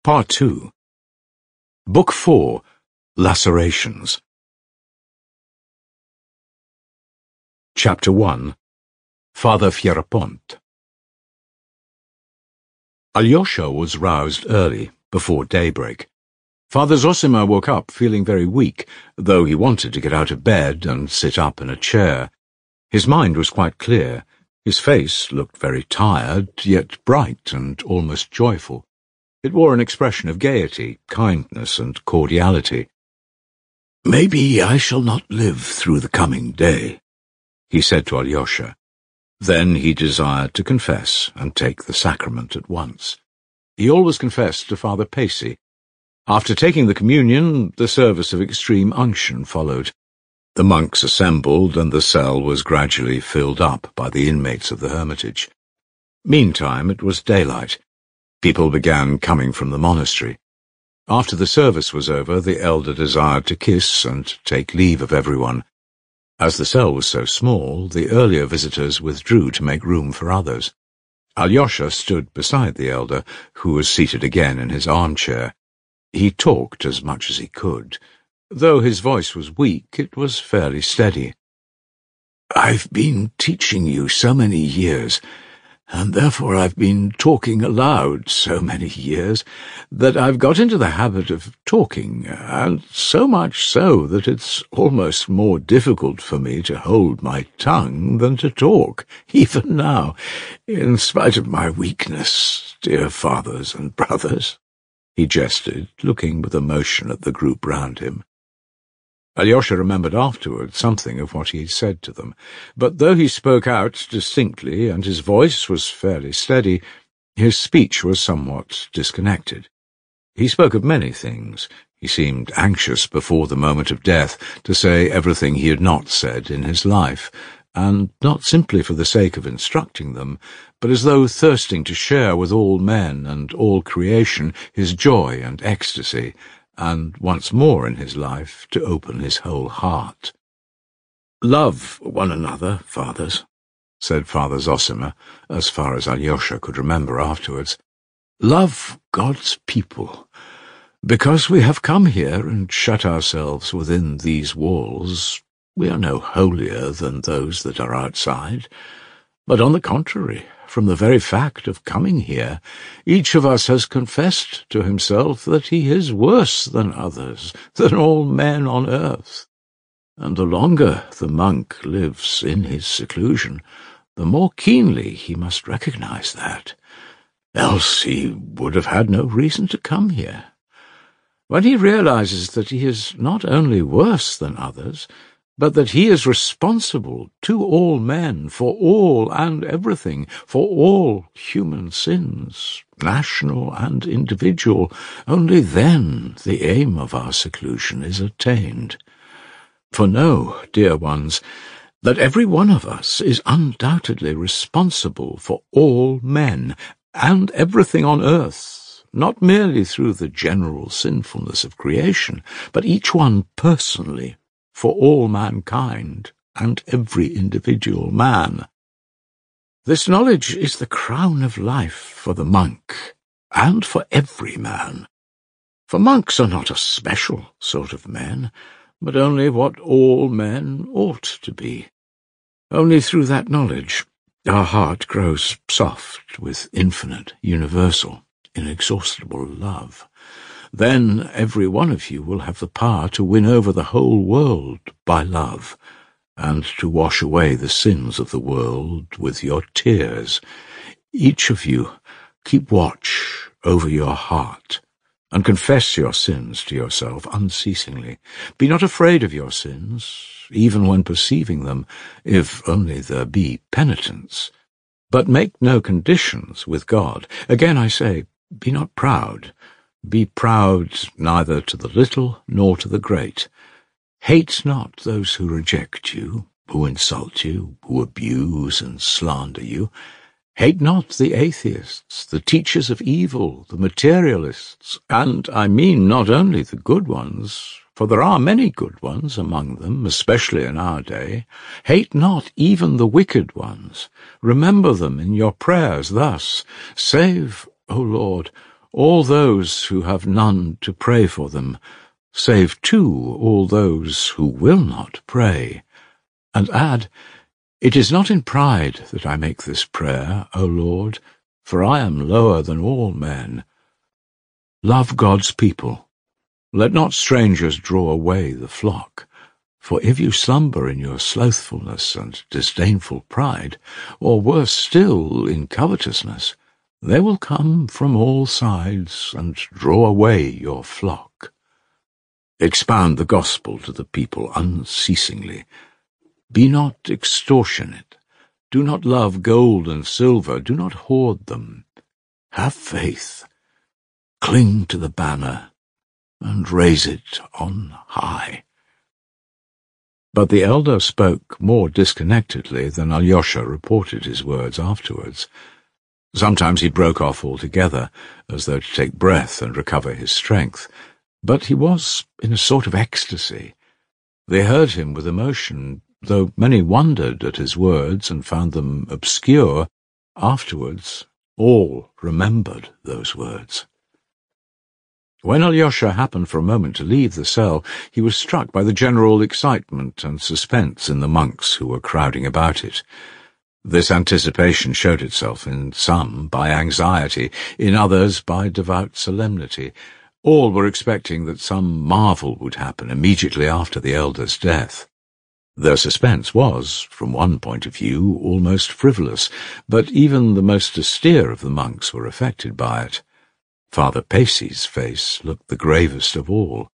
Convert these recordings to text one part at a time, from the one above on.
Part 2. Book 4, Lacerations. Chapter 1. Father Fierapont. Alyosha was roused early, before daybreak. Father Zosima woke up feeling very weak, though he wanted to get out of bed and sit up in a chair. His mind was quite clear. His face looked very tired, yet bright and almost joyful. It wore an expression of gaiety, kindness, and cordiality. "Maybe I shall not live through the coming day," he said to Alyosha. Then he desired to confess and take the sacrament at once. He always confessed to Father Pacy. After taking the communion, the service of extreme unction followed. The monks assembled, and the cell was gradually filled up by the inmates of the hermitage. Meantime, it was daylight. People began coming from the monastery. After the service was over, the elder desired to kiss and take leave of everyone. As the cell was so small, the earlier visitors withdrew to make room for others. Alyosha stood beside the elder, who was seated again in his armchair. He talked as much as he could. Though his voice was weak, it was fairly steady. "I've been teaching you so many years, and therefore I've been talking aloud so many years, that I've got into the habit of talking, and so much so that it's almost more difficult for me to hold my tongue than to talk, even now, in spite of my weakness, dear fathers and brothers," he jested, looking with emotion at the group round him. Alyosha remembered afterwards something of what he had said to them, but though he spoke out distinctly and his voice was fairly steady, his speech was somewhat disconnected. He spoke of many things. He seemed anxious before the moment of death to say everything he had not said in his life, and not simply for the sake of instructing them, but as though thirsting to share with all men and all creation his joy and ecstasy, and once more in his life to open his whole heart. "Love one another, fathers," said Father Zosima, as far as Alyosha could remember afterwards. "Love God's people. Because we have come here and shut ourselves within these walls, we are no holier than those that are outside, but on the contrary, from the very fact of coming here, each of us has confessed to himself that he is worse than others, than all men on earth. And the longer the monk lives in his seclusion, the more keenly he must recognize that. Else he would have had no reason to come here. When he realizes that he is not only worse than others, but that he is responsible to all men for all and everything, for all human sins, national and individual, only then the aim of our seclusion is attained. For know, dear ones, that every one of us is undoubtedly responsible for all men and everything on earth, not merely through the general sinfulness of creation, but each one personally, for all mankind and every individual man. This knowledge is the crown of life for the monk and for every man. For monks are not a special sort of men, but only what all men ought to be. Only through that knowledge our heart grows soft with infinite, universal, inexhaustible love. Then every one of you will have the power to win over the whole world by love, and to wash away the sins of the world with your tears. Each of you keep watch over your heart, and confess your sins to yourself unceasingly. Be not afraid of your sins, even when perceiving them, if only there be penitence. But make no conditions with God. Again I say, be not proud. Be proud neither to the little nor to the great. Hate not those who reject you, who insult you, who abuse and slander you. Hate not the atheists, the teachers of evil, the materialists, and I mean not only the good ones, for there are many good ones among them, especially in our day. Hate not even the wicked ones. Remember them in your prayers thus: Save, O Lord, all those who have none to pray for them, save too all those who will not pray. And add, it is not in pride that I make this prayer, O Lord, for I am lower than all men. Love God's people. Let not strangers draw away the flock. For if you slumber in your slothfulness and disdainful pride, or worse still, in covetousness, they will come from all sides and draw away your flock. Expound the gospel to the people unceasingly. Be not extortionate. Do not love gold and silver. Do not hoard them. Have faith. Cling to the banner and raise it on high. But the elder spoke more disconnectedly than Alyosha reported his words afterwards. Sometimes he broke off altogether, as though to take breath and recover his strength, but he was in a sort of ecstasy. They heard him with emotion, though many wondered at his words and found them obscure. Afterwards, all remembered those words. When Alyosha happened for a moment to leave the cell, he was struck by the general excitement and suspense in the monks who were crowding about it. This anticipation showed itself in some by anxiety, in others by devout solemnity. All were expecting that some marvel would happen immediately after the elder's death. Their suspense was, from one point of view, almost frivolous, but even the most austere of the monks were affected by it. Father Pacey's face looked the gravest of all.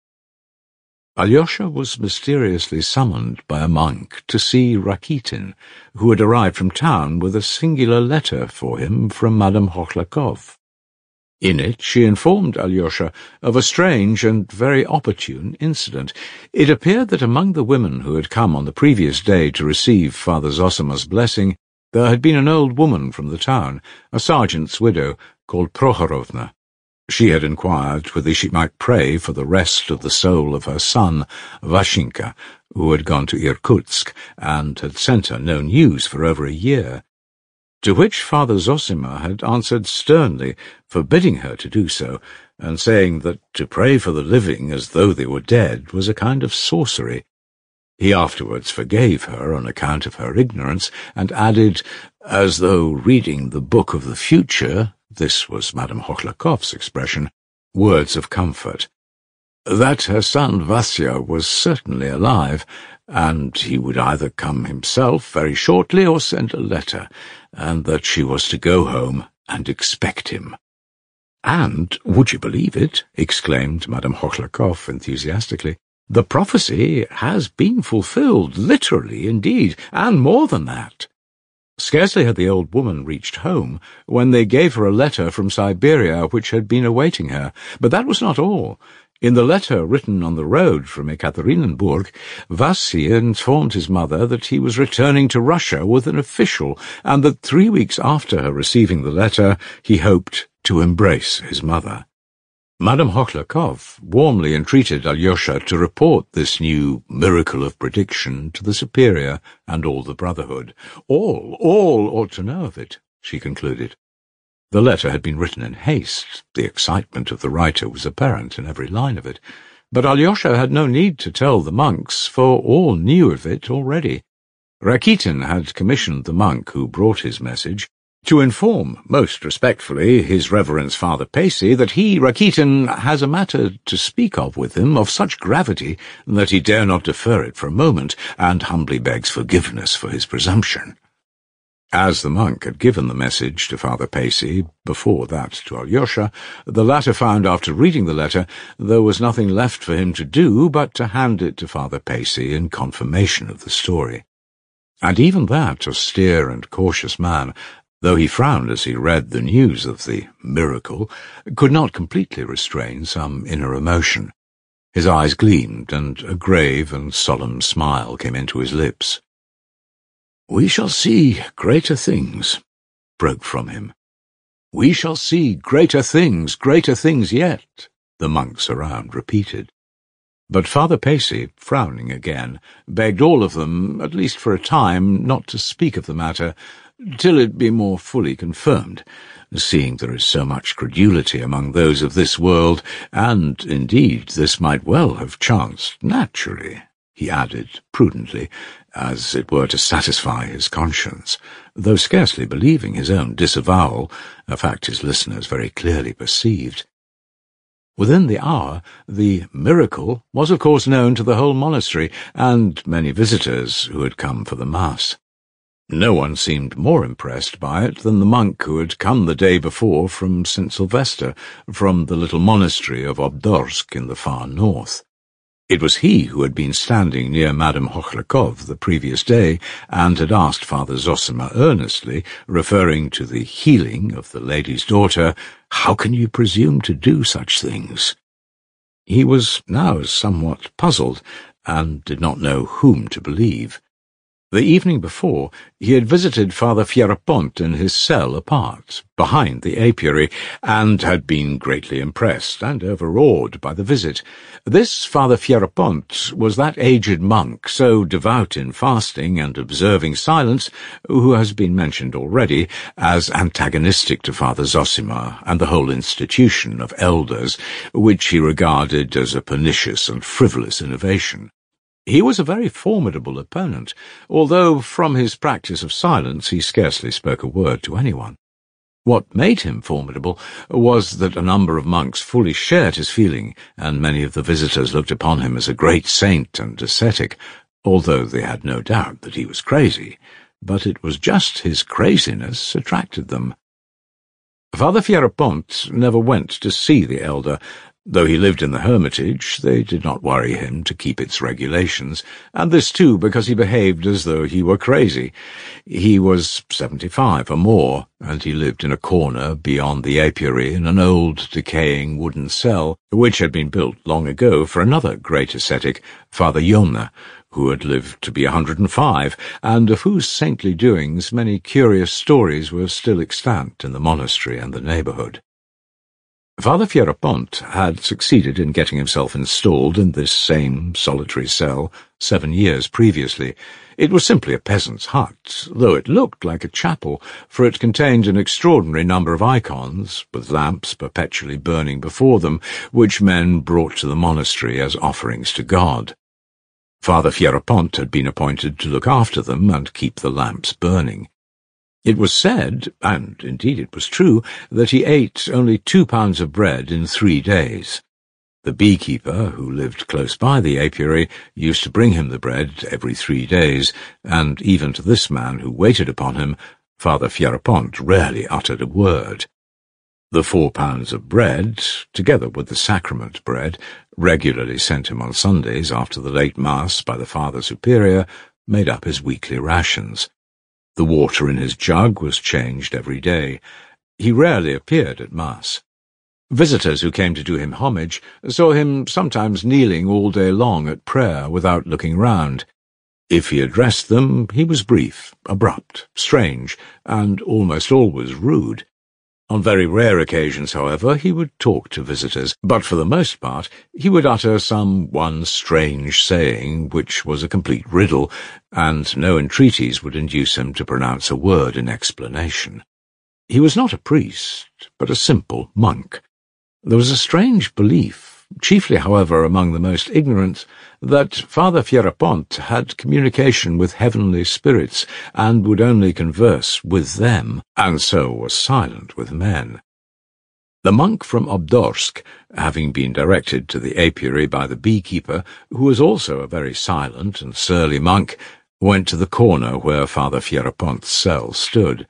Alyosha was mysteriously summoned by a monk to see Rakitin, who had arrived from town with a singular letter for him from Madame Hochlakov. In it she informed Alyosha of a strange and very opportune incident. It appeared that among the women who had come on the previous day to receive Father Zosima's blessing, there had been an old woman from the town, a sergeant's widow, called Prokhorovna. She had inquired whether she might pray for the rest of the soul of her son, Vashenka, who had gone to Irkutsk, and had sent her no news for over a year. To which Father Zosima had answered sternly, forbidding her to do so, and saying that to pray for the living as though they were dead was a kind of sorcery. He afterwards forgave her on account of her ignorance, and added, as though reading the book of the future, this was Madame Hochlakov's expression, words of comfort, that her son Vasya was certainly alive, and he would either come himself very shortly or send a letter, and that she was to go home and expect him. And, would you believe it, exclaimed Madame Hochlakov enthusiastically, the prophecy has been fulfilled, literally indeed, and more than that. Scarcely had the old woman reached home when they gave her a letter from Siberia which had been awaiting her. But that was not all. In the letter written on the road from Ekaterinenburg, Vassy informed his mother that he was returning to Russia with an official, and that 3 weeks after her receiving the letter he hoped to embrace his mother. Madame Hochlakov warmly entreated Alyosha to report this new miracle of prediction to the superior and all the brotherhood. All ought to know of it, she concluded. The letter had been written in haste. The excitement of the writer was apparent in every line of it. But Alyosha had no need to tell the monks, for all knew of it already. Rakitin had commissioned the monk who brought his message to inform, most respectfully, his reverence Father Pacey that he, Rakitin, has a matter to speak of with him of such gravity that he dare not defer it for a moment, and humbly begs forgiveness for his presumption. As the monk had given the message to Father Pacey, before that to Alyosha, the latter found after reading the letter there was nothing left for him to do but to hand it to Father Pacey in confirmation of the story. And even that austere and cautious man, though he frowned as he read the news of the miracle, could not completely restrain some inner emotion. His eyes gleamed, and a grave and solemn smile came into his lips. "We shall see greater things," broke from him. "We shall see greater things yet," the monks around repeated. But Father Pacey, frowning again, begged all of them, at least for a time, not to speak of the matter, till it be more fully confirmed. seeing there is so much credulity among those of this world, and, indeed, this might well have chanced naturally, he added prudently, as it were to satisfy his conscience, though scarcely believing his own disavowal, a fact his listeners very clearly perceived. Within the hour, the miracle was of course known to the whole monastery, and many visitors who had come for the Mass. No one seemed more impressed by it than the monk who had come the day before from St. Sylvester, from the little monastery of Obdorsk in the far north. It was he who had been standing near Madame Hochlakov the previous day, and had asked Father Zosima earnestly, referring to the healing of the lady's daughter, "How can you presume to do such things?" He was now somewhat puzzled, and did not know whom to believe. The evening before, he had visited Father Fierapont in his cell apart, behind the apiary, and had been greatly impressed and overawed by the visit. This Father Fierapont was that aged monk, so devout in fasting and observing silence, who has been mentioned already, as antagonistic to Father Zosima and the whole institution of elders, which he regarded as a pernicious and frivolous innovation. He was a very formidable opponent, although from his practice of silence he scarcely spoke a word to anyone. What made him formidable was that a number of monks fully shared his feeling, and many of the visitors looked upon him as a great saint and ascetic, although they had no doubt that he was crazy. But it was just his craziness attracted them. Father Fierapont never went to see the elder. Though he lived in the hermitage, they did not worry him to keep its regulations, and this too because he behaved as though he were crazy. He was 75 or more, and he lived in a corner beyond the apiary in an old, decaying wooden cell, which had been built long ago for another great ascetic, Father Yomna, who had lived to be 105, and of whose saintly doings many curious stories were still extant in the monastery and the neighbourhood. Father Fierapont had succeeded in getting himself installed in this same solitary cell 7 years previously. It was simply a peasant's hut, though it looked like a chapel, for it contained an extraordinary number of icons, with lamps perpetually burning before them, which men brought to the monastery as offerings to God. Father Fierapont had been appointed to look after them and keep the lamps burning. It was said, and indeed it was true, that he ate only 2 pounds of bread in 3 days. The beekeeper, who lived close by the apiary, used to bring him the bread every 3 days, and even to this man who waited upon him, Father Fierapont rarely uttered a word. The 4 pounds of bread, together with the sacrament bread, regularly sent him on Sundays after the late Mass by the Father Superior, made up his weekly rations. The water in his jug was changed every day. He rarely appeared at Mass. Visitors who came to do him homage saw him sometimes kneeling all day long at prayer without looking round. If he addressed them, he was brief, abrupt, strange, and almost always rude. On very rare occasions, however, he would talk to visitors, but for the most part he would utter some one strange saying which was a complete riddle, and no entreaties would induce him to pronounce a word in explanation. He was not a priest, but a simple monk. There was a strange belief, chiefly, however, among the most ignorant, that Father Fierapont had communication with heavenly spirits, and would only converse with them, and so was silent with men. The monk from Obdorsk, having been directed to the apiary by the beekeeper, who was also a very silent and surly monk, went to the corner where Father Fierapont's cell stood.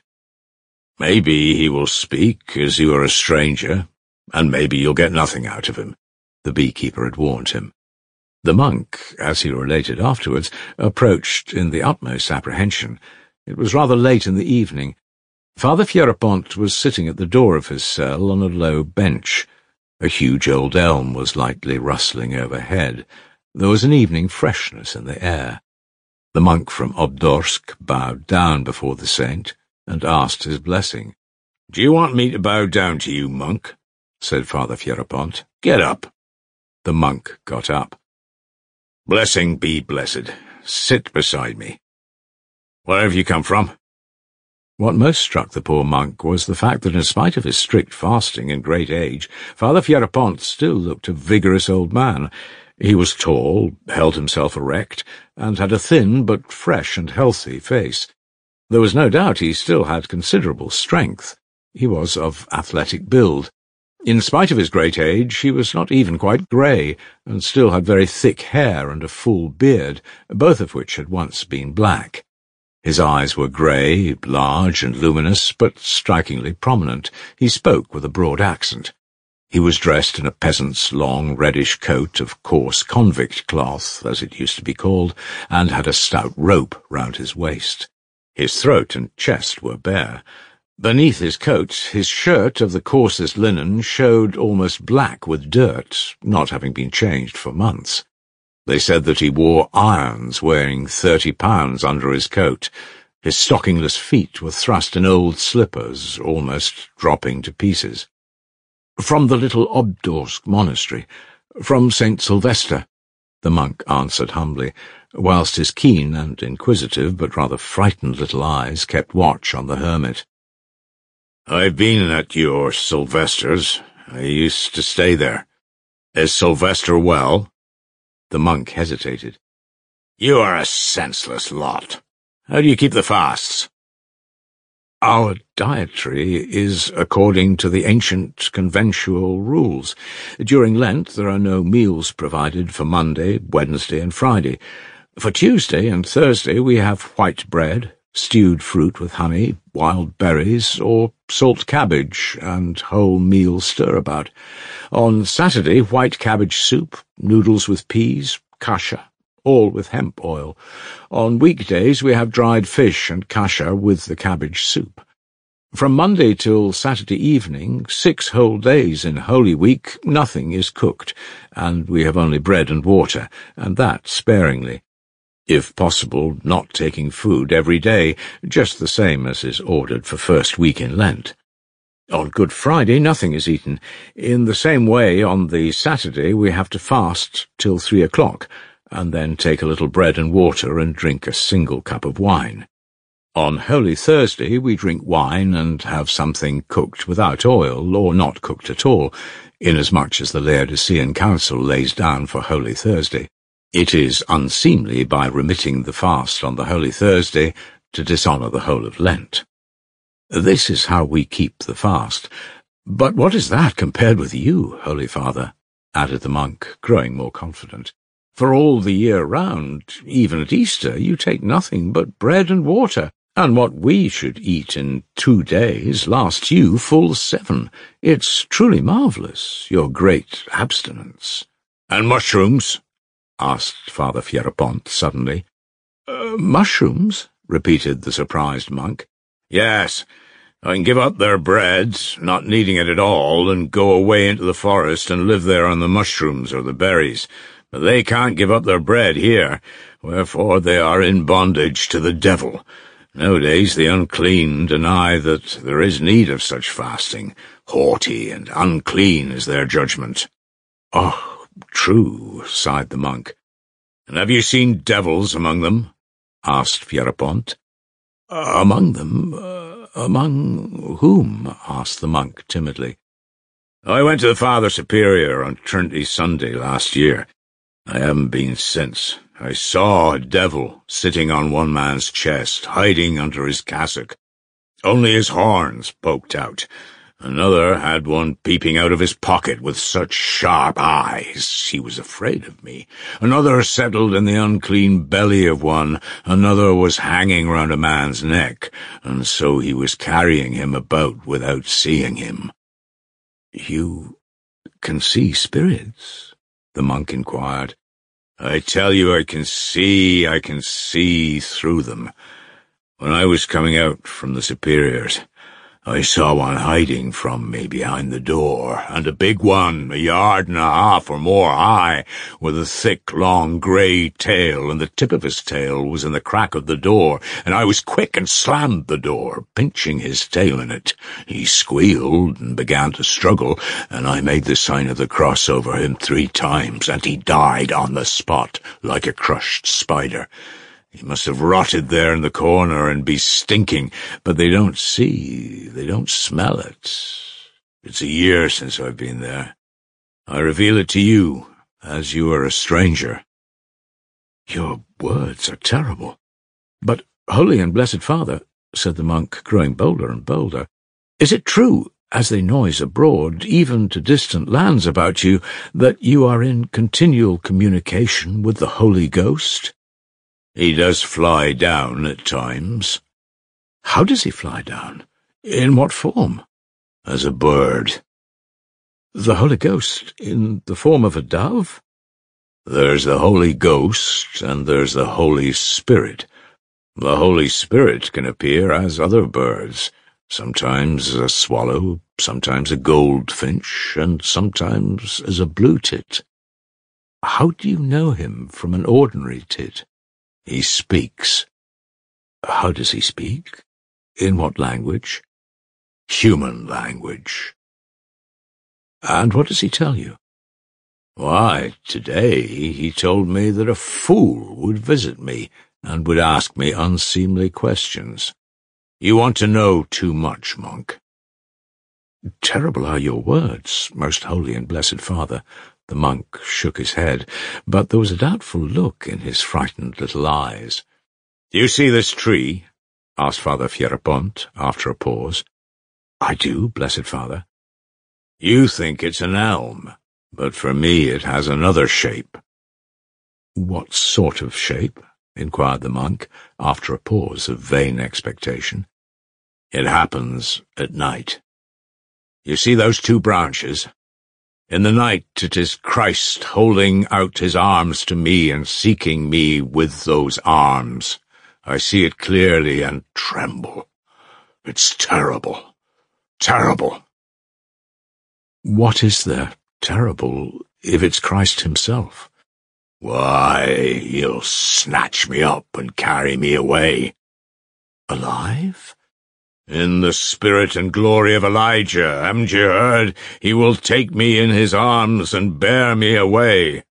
"Maybe he will speak as you are a stranger, and maybe you'll get nothing out of him," the beekeeper had warned him. The monk, as he related afterwards, approached in the utmost apprehension. It was rather late in the evening. Father Fierapont was sitting at the door of his cell on a low bench. A huge old elm was lightly rustling overhead. There was an evening freshness in the air. The monk from Obdorsk bowed down before the saint and asked his blessing. "Do you want me to bow down to you, monk?" said Father Fierapont. "Get up." The monk got up. "Blessing be blessed. Sit beside me. Where have you come from?" What most struck the poor monk was the fact that in spite of his strict fasting and great age, Father Fierapont still looked a vigorous old man. He was tall, held himself erect, and had a thin but fresh and healthy face. There was no doubt he still had considerable strength. He was of athletic build. In spite of his great age, he was not even quite grey, and still had very thick hair and a full beard, both of which had once been black. His eyes were grey, large and luminous, but strikingly prominent. He spoke with a broad accent. He was dressed in a peasant's long reddish coat of coarse convict cloth, as it used to be called, and had a stout rope round his waist. His throat and chest were bare. Beneath his coat, his shirt of the coarsest linen showed almost black with dirt, not having been changed for months. They said that he wore irons weighing 30 pounds under his coat. His stockingless feet were thrust in old slippers, almost dropping to pieces. "From the little Obdorsk monastery, from St. Sylvester," the monk answered humbly, whilst his keen and inquisitive but rather frightened little eyes kept watch on the hermit. "I've been at your Sylvester's. I used to stay there. Is Sylvester well?" The monk hesitated. "You are a senseless lot. How do you keep the fasts?" "Our dietary is according to the ancient conventual rules. During Lent there are no meals provided for Monday, Wednesday, and Friday. For Tuesday and Thursday we have white bread, stewed fruit with honey, wild berries, or salt cabbage, and wholemeal stirabout. On Saturday, white cabbage soup, noodles with peas, kasha, all with hemp oil. On weekdays we have dried fish and kasha with the cabbage soup. From Monday till Saturday evening, 6 whole days in Holy Week, nothing is cooked, and we have only bread and water, and that sparingly. If possible, not taking food every day, just the same as is ordered for first week in Lent. On Good Friday nothing is eaten. In the same way, on the Saturday we have to fast till 3 o'clock, and then take a little bread and water and drink a single cup of wine. On Holy Thursday we drink wine and have something cooked without oil, or not cooked at all, inasmuch as the Laodicean Council lays down for Holy Thursday. It is unseemly, by remitting the fast on the Holy Thursday, to dishonour the whole of Lent. This is how we keep the fast. But what is that compared with you, Holy Father?" added the monk, growing more confident. "For all the year round, even at Easter, you take nothing but bread and water, and what we should eat in 2 days lasts you full 7. It's truly marvellous, your great abstinence." "And mushrooms?" asked Father Fierapont suddenly. Mushrooms?" repeated the surprised monk. "Yes, I can give up their bread, not needing it at all, and go away into the forest and live there on the mushrooms or the berries. But they can't give up their bread here, wherefore they are in bondage to the devil. Nowadays the unclean deny that there is need of such fasting. Haughty and unclean is their judgment." "Oh, true," sighed the monk. "And have you seen devils among them?" asked Fierapont. "Among them? Among whom?" asked the monk timidly. "I went to the Father Superior on Trinity Sunday last year. I haven't been since. I saw a devil sitting on one man's chest, hiding under his cassock. Only his horns poked out. Another had one peeping out of his pocket with such sharp eyes he was afraid of me. Another settled in the unclean belly of one. Another was hanging round a man's neck, and so he was carrying him about without seeing him." "You can see spirits?" the monk inquired. "I tell you, I can see through them. When I was coming out from the superiors, I saw one hiding from me behind the door, and a big one, 1.5 yards or more high, with a thick, long, grey tail, and the tip of his tail was in the crack of the door, and I was quick and slammed the door, pinching his tail in it. He squealed and began to struggle, and I made the sign of the cross over him 3 times, and he died on the spot like a crushed spider. He must have rotted there in the corner and be stinking, but they don't see, they don't smell it. It's a year since I've been there. I reveal it to you, as you are a stranger. Your words are terrible. But, Holy and Blessed Father, said the monk, growing bolder and bolder, is it true, as they noise abroad, even to distant lands about you, that you are in continual communication with the Holy Ghost? He does fly down at times. How does he fly down? In what form? As a bird. The Holy Ghost in the form of a dove? There's the Holy Ghost, and there's the Holy Spirit. The Holy Spirit can appear as other birds, sometimes as a swallow, sometimes a goldfinch, and sometimes as a blue tit. How do you know him from an ordinary tit? He speaks. How does he speak? In what language? Human language. And what does he tell you? Why, today he told me that a fool would visit me and would ask me unseemly questions. You want to know too much, monk. Terrible are your words, most holy and blessed Father. The monk shook his head, but there was a doubtful look in his frightened little eyes. Do you see this tree? Asked Father Fierapont, after a pause. I do, blessed Father. You think it's an elm, but for me it has another shape. What sort of shape? Inquired the monk, after a pause of vain expectation. It happens at night. You see those two branches? In the night it is Christ holding out his arms to me and seeking me with those arms. I see it clearly and tremble. It's terrible. Terrible. What is there terrible if it's Christ himself? Why, he'll snatch me up and carry me away. Alive? In the spirit and glory of Elijah, haven't you heard? He will take me in his arms and bear me away.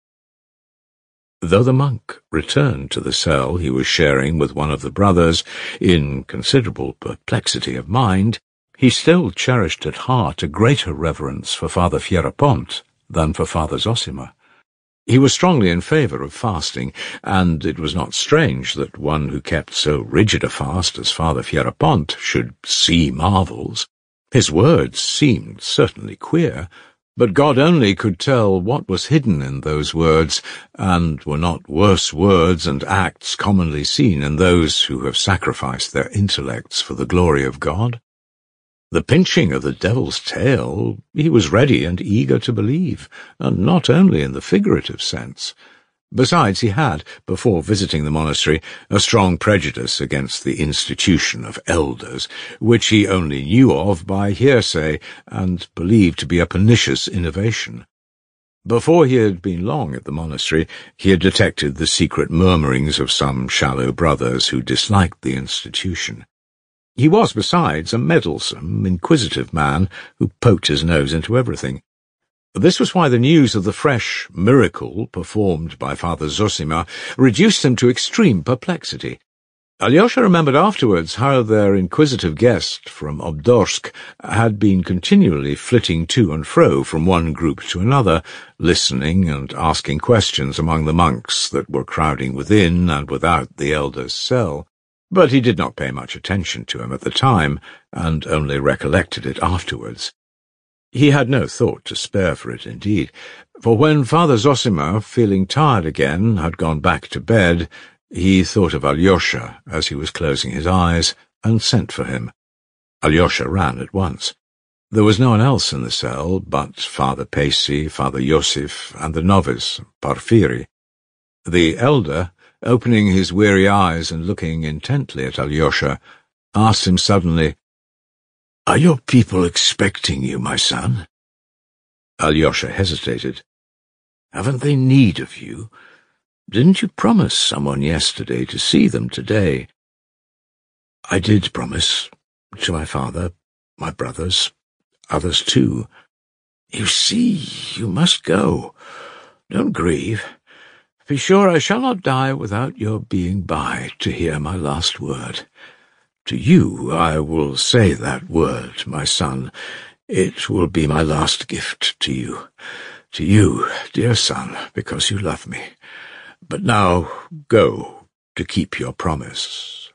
Though the monk returned to the cell he was sharing with one of the brothers, in considerable perplexity of mind, he still cherished at heart a greater reverence for Father Fierapont than for Father Zosima. He was strongly in favour of fasting, and it was not strange that one who kept so rigid a fast as Father Fierapont should see marvels. His words seemed certainly queer, but God only could tell what was hidden in those words, and were not worse words and acts commonly seen in those who have sacrificed their intellects for the glory of God? The pinching of the devil's tail he was ready and eager to believe, and not only in the figurative sense. Besides, he had, before visiting the monastery, a strong prejudice against the institution of elders, which he only knew of by hearsay, and believed to be a pernicious innovation. Before he had been long at the monastery, he had detected the secret murmurings of some shallow brothers who disliked the institution. He was, besides, a meddlesome, inquisitive man who poked his nose into everything. This was why the news of the fresh miracle performed by Father Zosima reduced him to extreme perplexity. Alyosha remembered afterwards how their inquisitive guest from Obdorsk had been continually flitting to and fro from one group to another, listening and asking questions among the monks that were crowding within and without the elder's cell. But he did not pay much attention to him at the time, and only recollected it afterwards. He had no thought to spare for it, indeed, for when Father Zosima, feeling tired again, had gone back to bed, he thought of Alyosha as he was closing his eyes, and sent for him. Alyosha ran at once. There was no one else in the cell but Father Pacy, Father Yosif, and the novice, Porphyry. The elder, opening his weary eyes and looking intently at Alyosha, asked him suddenly, "Are your people expecting you, my son?" Alyosha hesitated. "Haven't they need of you? Didn't you promise someone yesterday to see them today?" "I did promise, to my father, my brothers, others too. You see, you must go. Don't grieve. Be sure I shall not die without your being by to hear my last word. To you I will say that word, my son. It will be my last gift to you. To you, dear son, because you love me. But now go to keep your promise."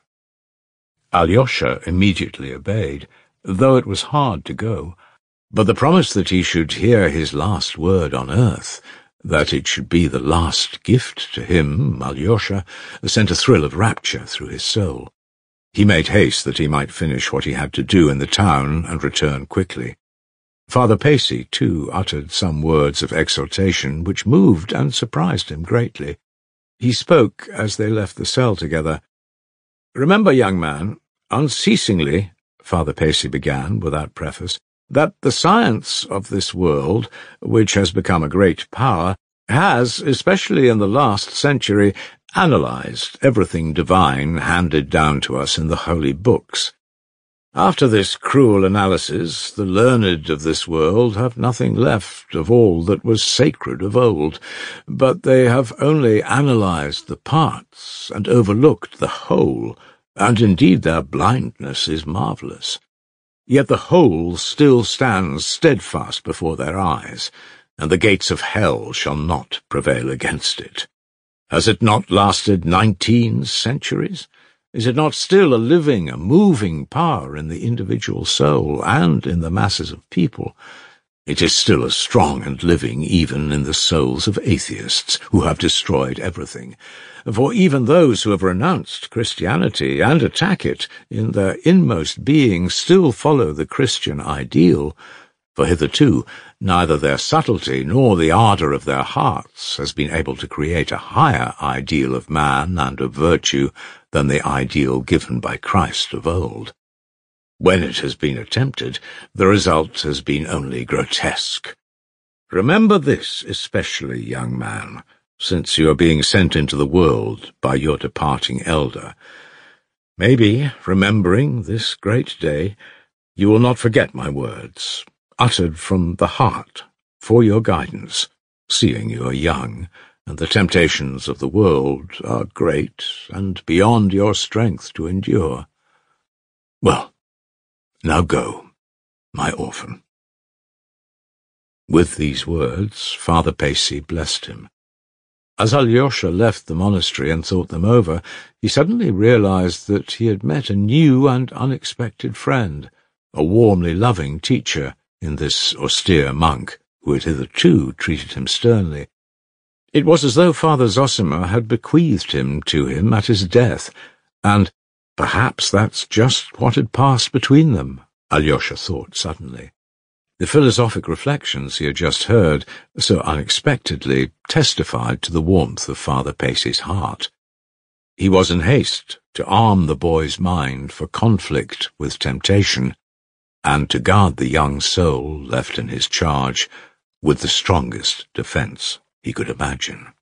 Alyosha immediately obeyed, though it was hard to go. But the promise that he should hear his last word on earth, that it should be the last gift to him, Alyosha, sent a thrill of rapture through his soul. He made haste that he might finish what he had to do in the town and return quickly. Father Pacy, too, uttered some words of exhortation which moved and surprised him greatly. He spoke as they left the cell together. "Remember, young man, unceasingly," Father Pacy began without preface, "that the science of this world, which has become a great power, has, especially in the last century, analyzed everything divine handed down to us in the holy books. After this cruel analysis, the learned of this world have nothing left of all that was sacred of old, but they have only analyzed the parts and overlooked the whole, and indeed their blindness is marvelous. Yet the whole still stands steadfast before their eyes, and the gates of hell shall not prevail against it. Has it not lasted 19 centuries? Is it not still a living, a moving power in the individual soul and in the masses of people? It is still as strong and living even in the souls of atheists who have destroyed everything. For even those who have renounced Christianity and attack it in their inmost being still follow the Christian ideal, for hitherto neither their subtlety nor the ardour of their hearts has been able to create a higher ideal of man and of virtue than the ideal given by Christ of old. When it has been attempted, the result has been only grotesque. Remember this especially, young man, since you are being sent into the world by your departing elder. Maybe, remembering this great day, you will not forget my words, uttered from the heart, for your guidance, seeing you are young, and the temptations of the world are great and beyond your strength to endure. Well, now go, my orphan." With these words, Father Pacy blessed him. As Alyosha left the monastery and thought them over, he suddenly realized that he had met a new and unexpected friend, a warmly loving teacher in this austere monk who had hitherto treated him sternly. It was as though Father Zosima had bequeathed him to him at his death, and perhaps that's just what had passed between them, Alyosha thought suddenly. The philosophic reflections he had just heard, so unexpectedly, testified to the warmth of Father Pacy's heart. He was in haste to arm the boy's mind for conflict with temptation, and to guard the young soul left in his charge with the strongest defence he could imagine.